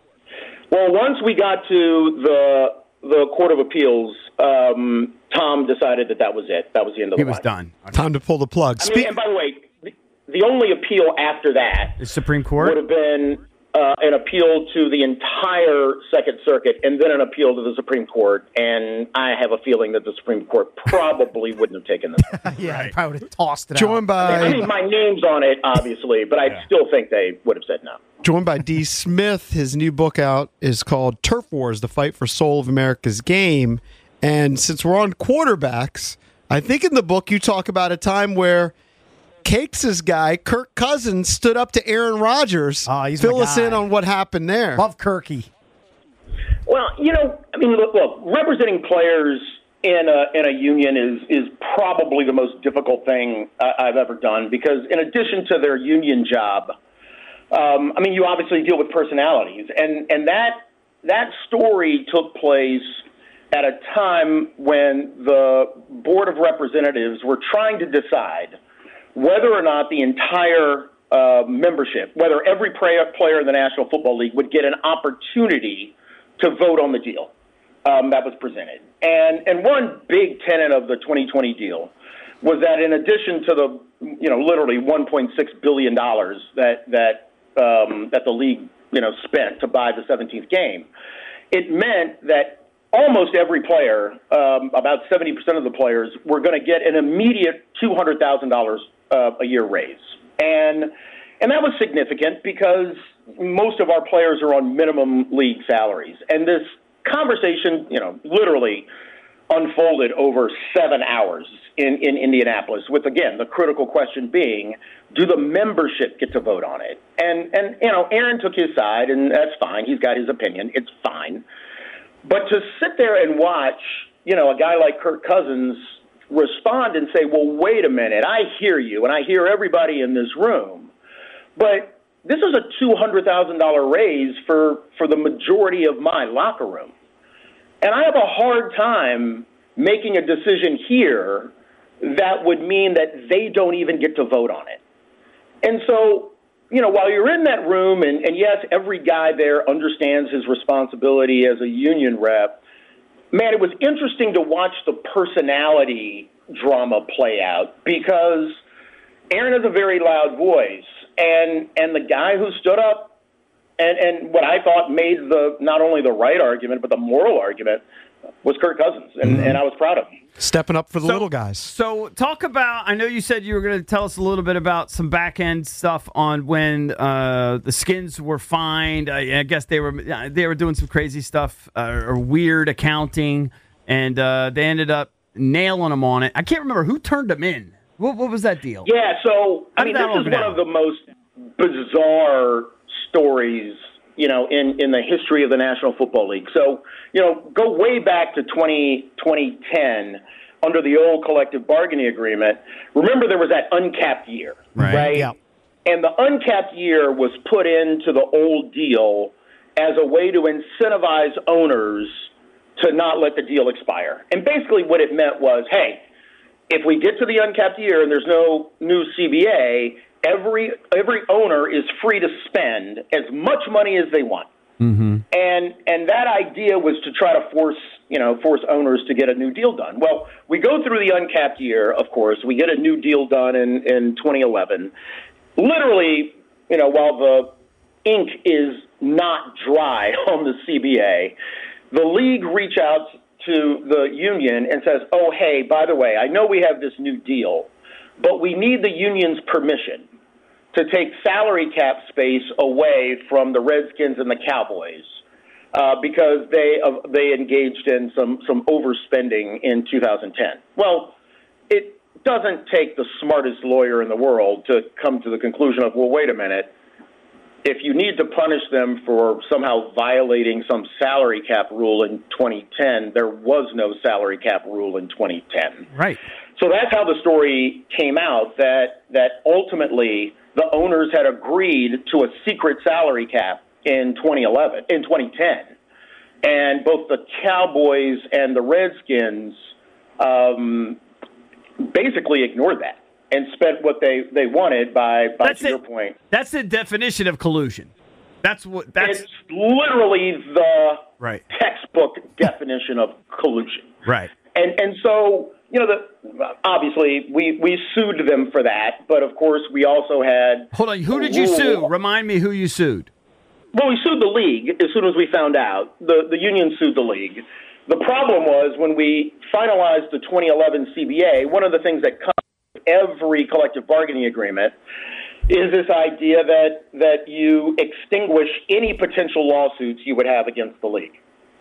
Well, once we got to the the Court of Appeals, um, Tom decided that that was it. That was the end of the He was line. done. Time to pull the plug. I mean, and by the way, the, the only appeal after that The Supreme Court would have been uh, an appeal to the entire Second Circuit and then an appeal to the Supreme Court. And I have a feeling that the Supreme Court probably wouldn't have taken this. yeah, I probably would have tossed it Joined out. by I mean, my name's on it, obviously, but I Yeah. still think they would have said no. joined by D. Smith. His new book out is called Turf Wars: The Fight for Soul of America's Game. And since we're on quarterbacks, I think in the book you talk about a time where Cakes' guy, Kirk Cousins, stood up to Aaron Rodgers. Oh, he's Fill my us guy. in on what happened there. Love Kirky. Well, you know, I mean, look, look representing players in a in a union is is probably the most difficult thing I, I've ever done because in addition to their union job, um, I mean, you obviously deal with personalities, and and that that story took place at a time when the Board of Representatives were trying to decide whether or not the entire uh, membership, whether every player, player in the National Football League would get an opportunity to vote on the deal um, that was presented. And and one big tenet of the twenty twenty deal was that in addition to the, you know, literally one point six billion dollars that that um, that the league, you know, spent to buy the seventeenth game, it meant that almost every player, um, about seventy percent of the players, were going to get an immediate two hundred thousand dollars uh, a year raise. And and that was significant because most of our players are on minimum league salaries. And this conversation, you know, literally unfolded over seven hours in, in Indianapolis with, again, the critical question being, do the membership get to vote on it? And, and you know, Aaron took his side, and that's fine. He's got his opinion. It's fine. But to sit there and watch, you know, a guy like Kirk Cousins respond and say, well, wait a minute, I hear you, and I hear everybody in this room, but this is a two hundred thousand dollars raise for, for the majority of my locker room. And I have a hard time making a decision here that would mean that they don't even get to vote on it. And so, you know, while you're in that room, and, and yes, every guy there understands his responsibility as a union rep, man, it was interesting to watch the personality drama play out because Aaron has a very loud voice. And and the guy who stood up and, and what I thought made the not only the right argument, but the moral argument was Kirk Cousins. And, mm-hmm. and I was proud of him. Stepping up for the so, little guys. So talk about, I know you said you were going to tell us a little bit about some back-end stuff on when uh, the Skins were fined. I, I guess they were they were doing some crazy stuff uh, or weird accounting, and uh, they ended up nailing them on it. I can't remember who turned them in. What, what was that deal? Yeah, so, I mean, this is one of the most bizarre stories, you know, in, in the history of the National Football League. So, you know, go way back to twenty ten under the old collective bargaining agreement. Remember, there was that uncapped year, right? right? Yeah. And the uncapped year was put into the old deal as a way to incentivize owners to not let the deal expire. And basically what it meant was, hey, if we get to the uncapped year and there's no new C B A, every every owner is free to spend as much money as they want. Mm-hmm. And and that idea was to try to force, you know, force owners to get a new deal done. Well, we go through the uncapped year, of course. We get a new deal done in, in twenty eleven. Literally, you know, while the ink is not dry on the C B A, the league reach out to the union and says, oh, hey, by the way, I know we have this new deal, but we need the union's permission to take salary cap space away from the Redskins and the Cowboys uh, because they uh, they engaged in some, some overspending in two thousand ten. Well, it doesn't take the smartest lawyer in the world to come to the conclusion of, well, wait a minute. If you need to punish them for somehow violating some salary cap rule in twenty ten, there was no salary cap rule in twenty ten. Right. So that's how the story came out, that that ultimately the owners had agreed to a secret salary cap in twenty eleven, in twenty ten. And both the Cowboys and the Redskins um, basically ignored that and spent what they, they wanted by, by that's to your it. point. That's the definition of collusion. That's what that's It's literally the right. textbook definition of collusion. Right. And and so, you know, the obviously we, we sued them for that, but of course we also had Hold on, who did you rule. sue? Remind me who you sued. Well, we sued the league as soon as we found out. The the union sued the league. The problem was when we finalized the twenty eleven C B A, one of the things that comes with every collective bargaining agreement is this idea that that you extinguish any potential lawsuits you would have against the league.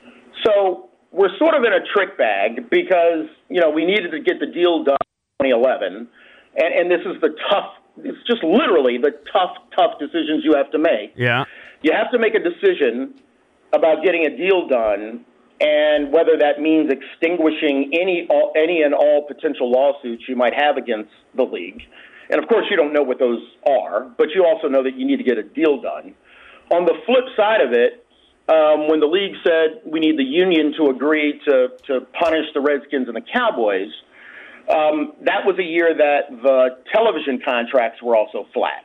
So we're sort of in a trick bag because, you know, we needed to get the deal done in twenty eleven, and, and this is the tough, it's just literally the tough, tough decisions you have to make. Yeah. You have to make a decision about getting a deal done and whether that means extinguishing any all, any and all potential lawsuits you might have against the league. And, of course, you don't know what those are, but you also know that you need to get a deal done. On the flip side of it, um, when the league said we need the union to agree to, to punish the Redskins and the Cowboys, um, that was a year that the television contracts were also flat.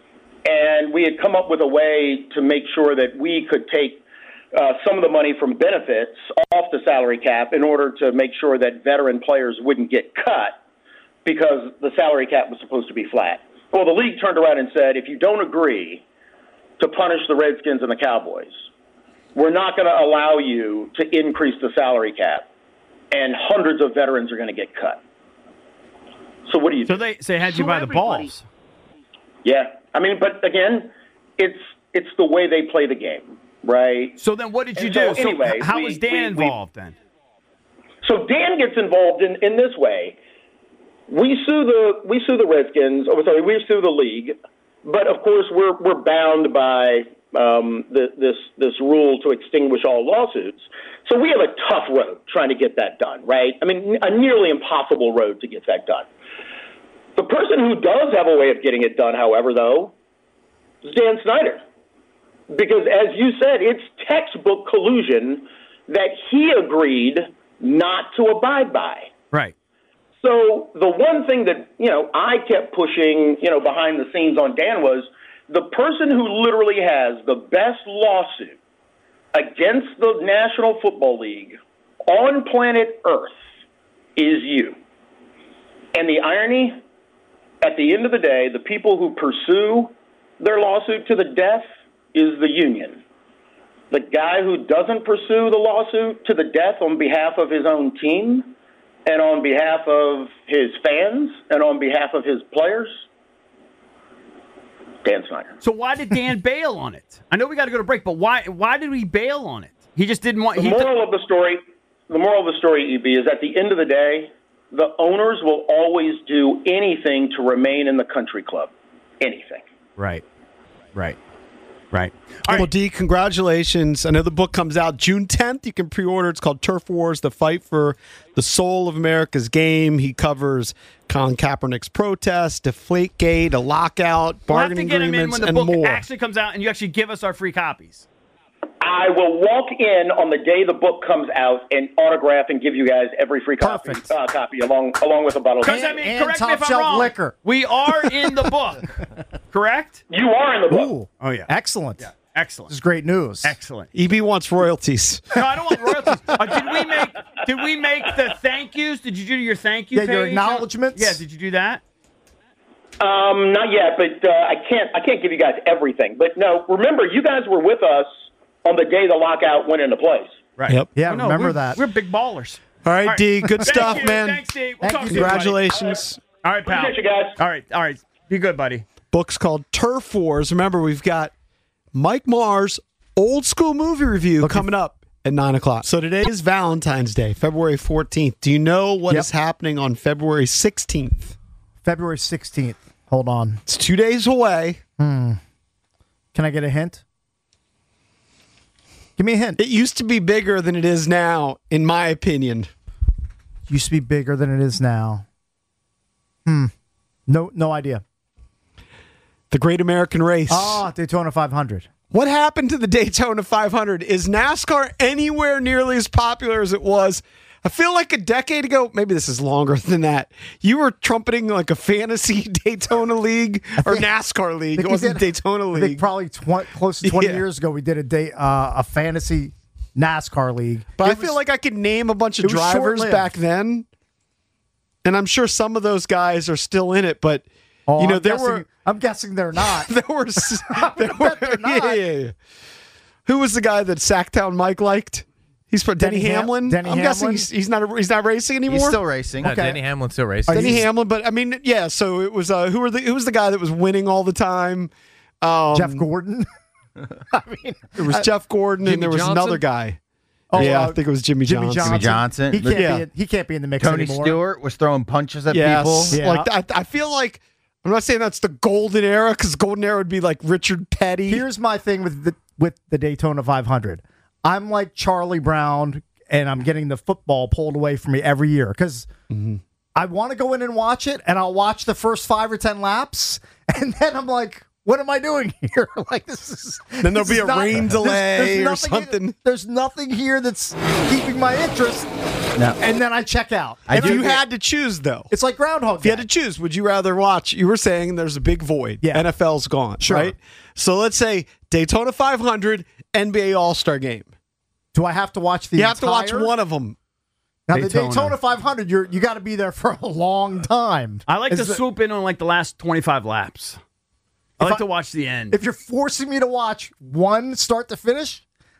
And we had come up with a way to make sure that we could take uh, some of the money from benefits off the salary cap in order to make sure that veteran players wouldn't get cut because the salary cap was supposed to be flat. Well, the league turned around and said, if you don't agree to punish the Redskins and the Cowboys, we're not going to allow you to increase the salary cap, and hundreds of veterans are going to get cut. So what do you So do? they, so they had you by the balls. Yeah. I mean, but again, it's it's the way they play the game, right? So then what did you And do? so So anyway, how we- was Dan we- we- involved then? So Dan gets involved in, in this way. We sue the we sue the Redskins. Oh, sorry, we sue the league, but of course we're we're bound by um, the, this this rule to extinguish all lawsuits. So we have a tough road trying to get that done, right? I mean, a nearly impossible road to get that done. The person who does have a way of getting it done, however, though, is Dan Snyder, because as you said, it's textbook collusion that he agreed not to abide by. Right. So the one thing that, you know, I kept pushing, you know, behind the scenes on Dan was the person who literally has the best lawsuit against the National Football League on planet Earth is you. And the irony, at the end of the day, the people who pursue their lawsuit to the death is the union. The guy who doesn't pursue the lawsuit to the death on behalf of his own team and on behalf of his fans and on behalf of his players, Dan Snyder. So why did Dan bail on it? I know we got to go to break, but why why did he bail on it? He just didn't want. The he moral of the story, the moral of the story, E B, is at the end of the day, the owners will always do anything to remain in the country club. Anything. Right. Right. Right. Well, D, congratulations. I know the book comes out June tenth. You can pre-order. It's called Turf Wars, The Fight for the Soul of America's Game. He covers Colin Kaepernick's protest, Deflategate, a lockout, We'll have to bargaining get him in agreements, when the and book more. actually comes out, and you actually give us our free copies. I will walk in on the day the book comes out and autograph and give you guys every free copy, uh, copy along along with a bottle of Because I mean, correct me if I'm wrong. liquor. We are in the book, correct? You are in the book. Ooh, oh yeah, excellent. Yeah. Excellent. This is great news. Excellent. E B wants royalties. No, I don't want royalties. Uh, did we make? Did we make the thank yous? Did you do your thank you? Yeah, your page? acknowledgements? Yeah. Did you do that? Um, not yet, but uh, I can't. I can't give you guys everything. But no, remember, you guys were with us on the day the lockout went into place. Right. Yep. Yeah, Oh, no, remember we're, that. We're big ballers. All right, D, good Thank stuff, you. man. Thanks, D. We'll Thank talk you. to you, buddy. Congratulations. All right, pal. Appreciate you guys. All right. All right. Be good, buddy. Book's called Turf Wars. Remember, we've got Mike Mars' old school movie review coming up at nine o'clock. So today is Valentine's Day, February fourteenth. Do you know what Yep. is happening on February sixteenth? February sixteenth. Hold on. It's two days away. Hmm. Can I get a hint? Give me a hint. It used to be bigger than it is now, in my opinion. Used to be bigger than it is now. Hmm. No, no idea. The Great American Race. Ah, Daytona five hundred. What happened to the Daytona five hundred? Is NASCAR anywhere nearly as popular as it was? I feel like a decade ago, maybe this is longer than that, you were trumpeting like a fantasy Daytona league or NASCAR league. It wasn't did, Daytona I think league. probably tw- close to twenty Yeah. years ago, we did a day uh, a fantasy NASCAR league. But It I feel was- like I could name a bunch of it was drivers short-lived. back then. And I'm sure some of those guys are still in it, but Oh, you know, I'm there guessing, were I'm guessing they're not. there were, s- there were yeah, yeah, yeah. Who was the guy that Sacktown Mike liked? He's for Denny, Denny Ham- Hamlin. Denny I'm guessing Hamlin? he's, he's not a, he's not racing anymore. He's still racing. No, Okay. Denny Hamlin's still racing. Denny he's- Hamlin, but I mean, yeah. So it was uh, who were the who was the guy that was winning all the time? Um, Jeff Gordon. I mean, It was I- Jeff Gordon, Jimmy and there was Johnson? another guy. Oh, yeah, uh, I think it was Jimmy, Jimmy Johnson. Johnson. Jimmy Johnson. He can't Yeah. be. In, he can't be in the mix Tony anymore. Stewart was throwing punches at Yes, people. Yeah. like I, I feel like I'm not saying that's the golden era because golden era would be like Richard Petty. Here's my thing with the with the Daytona five hundred. I'm like Charlie Brown, and I'm getting the football pulled away from me every year because I want to go in and watch it, and I'll watch the first five or ten laps, and then I'm like, what am I doing here? Like this is. Then there'll this be is a not- rain there's- delay there's or nothing- something. There's nothing here that's keeping my interest, No. and then I check out. I if do you agree. had to choose, though, It's like Groundhog if you Day. had to choose, would you rather watch? You were saying there's a big void. Yeah. N F L's gone, Sure. right? So let's say Daytona five hundred, N B A All Star Game. Do I have to watch the? You have to watch entire- one of them. Now Daytona. the Daytona five hundred, you're you got to be there for a long time. I like Is to the- swoop in on like the last twenty-five laps. I If like I- to watch the end. If you're forcing me to watch one start to finish,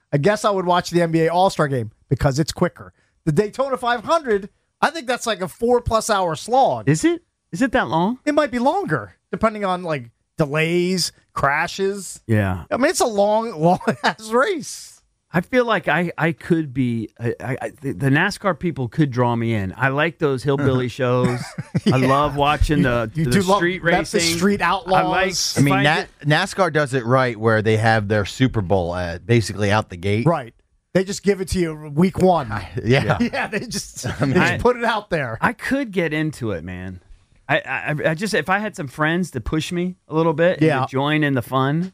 I guess I would watch the N B A All-Star Game because it's quicker. The Daytona five hundred, I think that's like a four-plus hour slog. Is it? Is it that long? It might be longer, depending on like delays, crashes. Yeah. I mean, it's a long, long-ass race. I feel like I, I could be I, I, the the NASCAR people could draw me in. I like those hillbilly shows. Yeah. I love watching the, You the do love- street that's the racing. street outlaws. I like. I mean, if Na- get- NASCAR does it right where they have their Super Bowl at basically out the gate. Right. They just give it to you week one. Yeah. Yeah, they just, I mean, they just I- put it out there. I could get into it, man. I, I I just if I had some friends to push me a little bit, Yeah. and to join in the fun.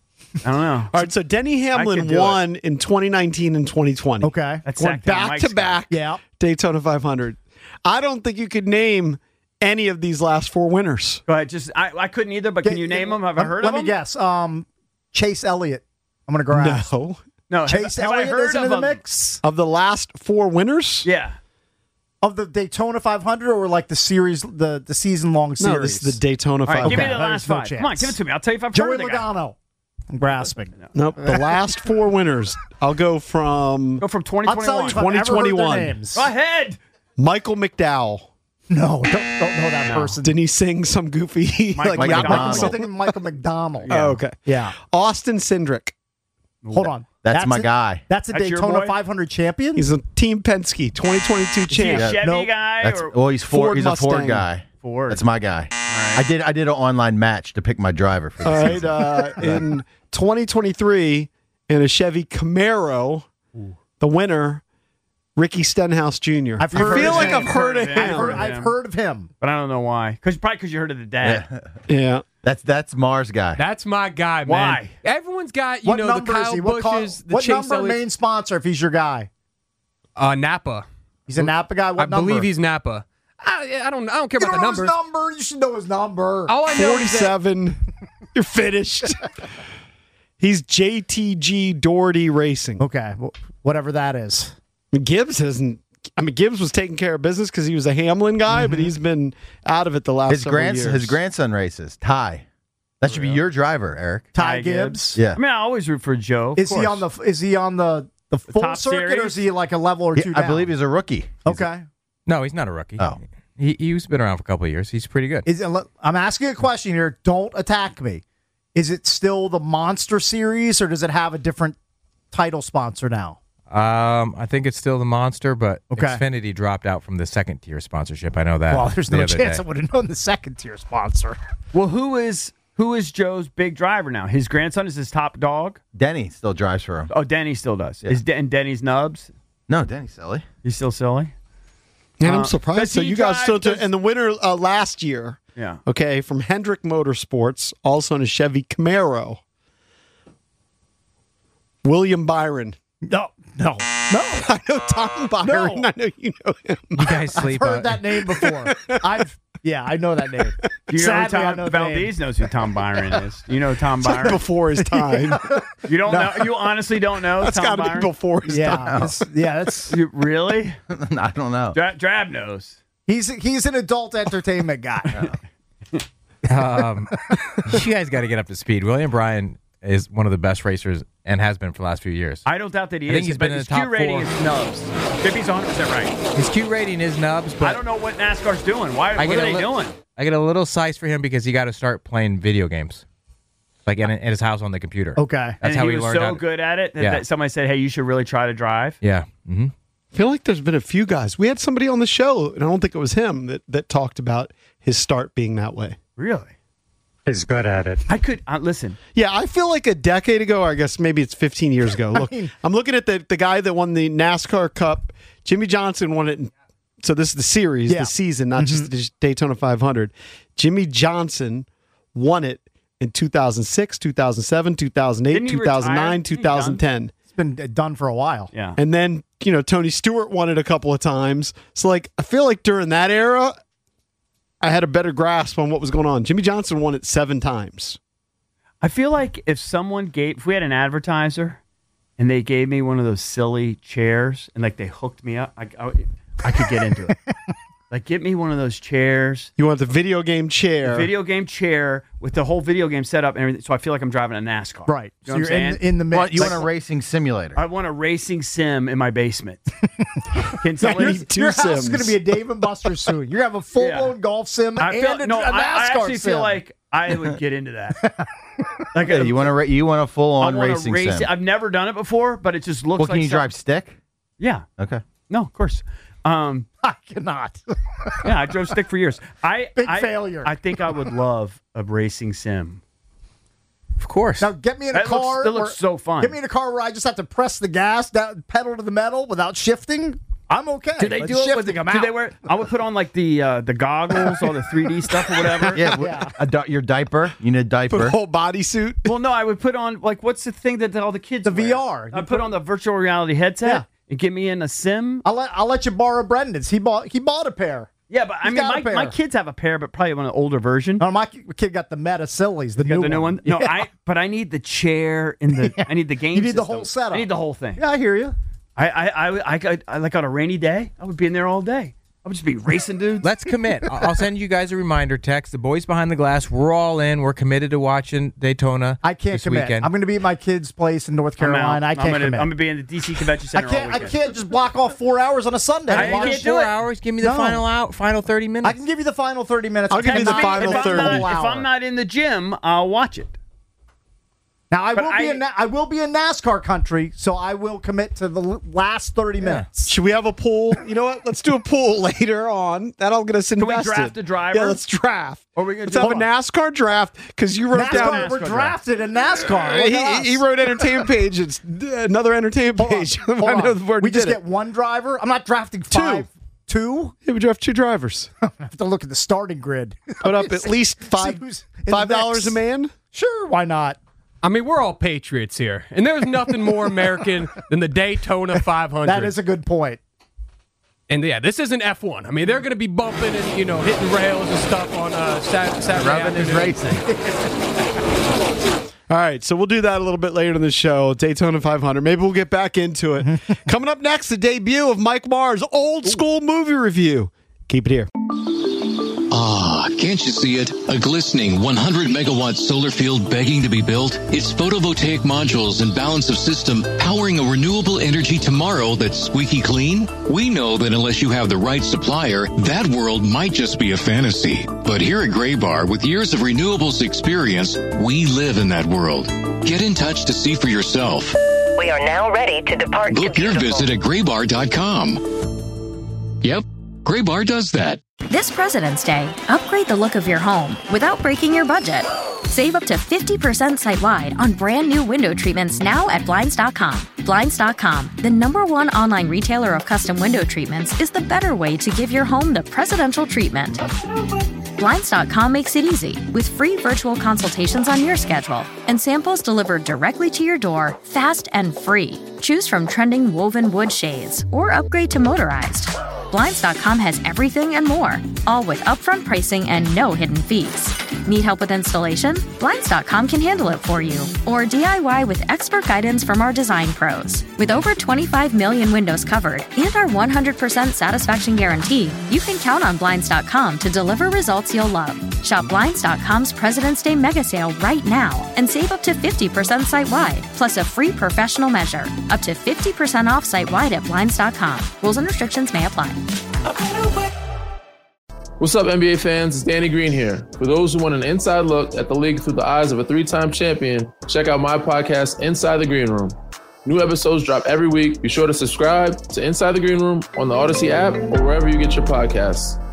I don't know. All right, so Denny I Hamlin could do won in twenty nineteen and twenty twenty. Okay. That's Went exactly back Mike's to guy. back Yeah. Daytona five hundred. I don't think you could name any of these last four winners. Go ahead. Just I, I couldn't either. But can you name them? Have I heard Let of me them? guess. Um, Chase Elliott. I'm going to grasp. No. No. Chase have, have I Elliott heard is in of the them? mix Of the last four winners? Yeah. of the Daytona five hundred, or like the series, the the season long series. No, this is the Daytona All right, five hundred. give me the Okay. last There's no five. Come on, chance. give it to me. I'll tell you if I've Joey heard of the guy. Logano. I'm grasping. Nope, the last four winners. I'll go from Go from twenty I'll tell you twenty-one. if I've ever heard their twenty twenty-one. names. Go ahead. Michael McDowell. No, don't, don't know that person. Didn't he sing some goofy Michael like Michael yacht rock McDonald. I'm song? thinking Michael McDonald. Oh, okay. Yeah. Austin Cindric. Hold on. That's my a- guy. That's a That's your Daytona boy? five hundred champion? He's a Team Penske twenty twenty-two Is he a champ. Chevy Nope. guy That's or well, he's Ford. Ford He's a Ford Mustang. guy. Ford? That's my guy. I did. I did an online match to pick my driver for All this. right. Uh, in twenty twenty-three, in a Chevy Camaro, the winner, Ricky Stenhouse Junior I've I heard feel of like him. I've heard of I've I've him. heard, of I've him. heard of him. But I don't know why. Because probably because you heard of the dad. Yeah. That's that's Mars guy. That's my guy, man. Why? Everyone's got, you What know, the number is Kyle he? What, car- Bushes, the what Chase number Elliott's. main sponsor if he's your guy? Uh, Napa. He's a Napa guy? What I number? believe he's Napa. I, I don't. I don't care You about don't the know his numbers. number. You should know his number. All I know is that forty-seven. You're finished. He's J T G Doherty Racing. Okay, well, whatever that is. Gibbs hasn't. I mean, Gibbs was taking care of business because he was a Hamlin guy, but he's been out of it the last his several grandson. years. His grandson races. Ty. That should be your driver, Eric. Ty Ty Gibbs. Yeah. I mean, I always root for Joe. of Is he course. on the? Is he on the the full top circuit, or series? is he like a level or He- two? I down? believe he's a rookie. Okay. No, he's not a rookie. Oh. He, he's been around for a couple of years. He's pretty good. Is it, I'm asking a question here. Don't attack me. Is it still the Monster Series, or does it have a different title sponsor now? Um, I think it's still the Monster, but Okay. Xfinity dropped out from the second tier sponsorship. I know that. Well, there's the no other chance day. I would have known the second tier sponsor. Well, who is who is Joe's big driver now? His grandson is his top dog. Denny still drives for him. Oh, Denny still does. Yeah. Is De- and Denny's Nubs? No, Denny's silly. He's still silly. And Uh, I'm surprised. does So he you guys drive- still do, does- and the winner uh, last year, Yeah. okay, from Hendrick Motorsports, also in a Chevy Camaro, William Byron. No, no, no. I know Tom Byron. No. I know you know him. You guys I've sleep. heard out- that name before. I've yeah, I know that name. You know Sadly, I Tom know the name. Valdez knows who Tom Byron is. You know Tom It's like Byron. before his time. You don't know. You honestly don't know That's Tom got to Byron. be before his Yeah, time. that's, yeah, that's You, really? I don't know. Dra- Drab knows. he's he's an adult entertainment guy. um, you guys got to get up to speed. William Bryan is one of the best racers and has been for the last few years. I don't doubt that he I is. think he's but been in his the Q top rating four. is nubs. If he's one hundred percent right. His Q rating is nubs, but I don't know what NASCAR's doing. Why? I What are get a they li- doing? I get a little size for him because he got to start playing video games, like in, in his house on the computer. Okay, That's and how he he was learned. so how to- good at it that, Yeah. that somebody said, "Hey, you should really try to drive." Yeah. Mm-hmm. I feel like there's been a few guys. We had somebody on the show, and I don't think it was him that, that talked about his start being that way. Really? He's good at it. I could uh, listen. Yeah, I feel like a decade ago, or I guess maybe it's fifteen years ago. Look, I'm looking at the, the guy that won the NASCAR Cup. Jimmy Johnson won it. In, so this is the series, Yeah. the season, not just the Daytona five hundred. Jimmy Johnson won it in two thousand six, two thousand seven, two thousand eight, Didn't he two thousand nine, retire? two thousand ten. it's been done for a while. Yeah. And then, you know, Tony Stewart won it a couple of times. So, like, I feel like during that era, I had a better grasp on what was going on. Jimmy Johnson won it seven times. I feel like if someone gave, if we had an advertiser, and they gave me one of those silly chairs, and like they hooked me up, I, I, I could get into it. Like, get me one of those chairs. You want the video game chair. The video game chair with the whole video game setup and everything. So I feel like I'm driving a NASCAR. Right. You know so what you're I'm in, saying? in the mix. What, you want a racing simulator? I want a racing sim in my basement. Can Yeah, somebody your your house is going to be a Dave and Buster's soon. You're going to have a full-blown Yeah. golf sim I feel, and a, no, a I, NASCAR I actually sim. feel like I would get into that. Like Yeah, a- you want a ra- you want a full I on want racing a race. sim? I've never done it before, but it just looks Well, like can you some- drive stick? Yeah. Okay. No, of course. Um, I cannot. yeah, I drove stick for years. I Big I, failure. I think I would love a racing sim. Of course. Now get me in a That looks- car. that looks where- so fun. Get me in a car where I just have to press the gas, down, pedal to the metal without shifting. I'm okay. Do they But do it with? shifting, I'm Do out. they wear? I would put on like the uh, the goggles, all the three D stuff or whatever. Yeah, w- A di- your diaper. You need a Put diaper. a whole bodysuit. Well, no, I would put on like what's the thing that all the kids The wear? V R. I put on the virtual reality headset Yeah. and get me in a sim. I'll let I'll let you borrow Brendan's. He bought he bought a pair. Yeah, but I He's mean, got a my, pair. my kids have a pair, but probably one of the older version. No, my kid got the Meta Sillies, the You got new the new one. No, Yeah. I. But I need the chair and the. I need the game. You need the system. whole setup. I need the whole thing. Yeah, I hear you. I, I, I, I, I, like on a rainy day, I would be in there all day. I would just be racing dudes. Let's commit. I- I'll send you guys a reminder text. The boys behind the glass, we're all in. We're committed to watching Daytona. I can't this commit. weekend. I'm going to be at my kid's place in North I'm out. Carolina. I can't I'm gonna, commit. I'm gonna be in the D C Convention I Center all can't. I weekend. can't just block off four hours on a Sunday. I and watch- can't do Four it. hours. Give me the No. final out. Final thirty minutes. I can give you the final thirty minutes. I'll give you the Text me final if I'm thirty. not- whole If hour. I'm not in the gym, I'll watch it. Now I But will be I- in Na- I will be in NASCAR country, so I will commit to the l- last thirty minutes. Should we have a pool? You know what? Let's do a pool later on. That'll get us Can we invested. draft a driver? Yeah, let's draft. Or we gonna let's do- have a hold on. NASCAR draft because you wrote NASCAR, down. we're NASCAR drafted in NASCAR. Look at us. He, he wrote entertainment page. It's another entertainment Hold on, page. hold I know on. the word We he just did get it. one driver. I'm not drafting five. Two? Yeah, we draft two drivers. I have to look at the starting grid. Put up at least five See who's in the five dollars a mix. man. Sure, why not? I mean, we're all patriots here, and there's nothing more American than the Daytona five hundred. That is a good point. And yeah, this isn't F one. I mean, they're going to be bumping and you know hitting rails and stuff on uh, Sat- Saturday Rubbing his afternoon. racing. All right, so we'll do that a little bit later in the show. Daytona five hundred. Maybe we'll get back into it. Coming up next, the debut of Mike Mars' old school movie review. Keep it here. Ah, can't you see it? A glistening one hundred megawatt solar field begging to be built? Its photovoltaic modules and balance of system powering a renewable energy tomorrow that's squeaky clean? We know that unless you have the right supplier, that world might just be a fantasy. But here at Graybar, with years of renewables experience, we live in that world. Get in touch to see for yourself. We are now ready to depart to Book your beautiful. visit at graybar dot com. Yep, Graybar does that. This President's Day, upgrade the look of your home without breaking your budget. Save up to fifty percent site-wide on brand new window treatments now at Blinds dot com. Blinds dot com, the number one online retailer of custom window treatments, is the better way to give your home the presidential treatment. Blinds dot com makes it easy with free virtual consultations on your schedule and samples delivered directly to your door, fast and free. Choose from trending woven wood shades or upgrade to motorized. Blinds dot com has everything and more, all with upfront pricing and no hidden fees. Need help with installation? Blinds dot com can handle it for you. Or D I Y with expert guidance from our design pros. With over twenty-five million windows covered and our one hundred percent satisfaction guarantee, you can count on Blinds dot com to deliver results you'll love. Shop Blinds dot com's President's Day mega sale right now and save up to fifty percent site-wide, plus a free professional measure. Up to fifty percent off site-wide at Blinds dot com. Rules and restrictions may apply. What's up, N B A fans? It's Danny Green here. For those who want an inside look at the league through the eyes of a three-time champion, check out my podcast, Inside the Green Room. New episodes drop every week. Be sure to subscribe to Inside the Green Room on the Odyssey app or wherever you get your podcasts.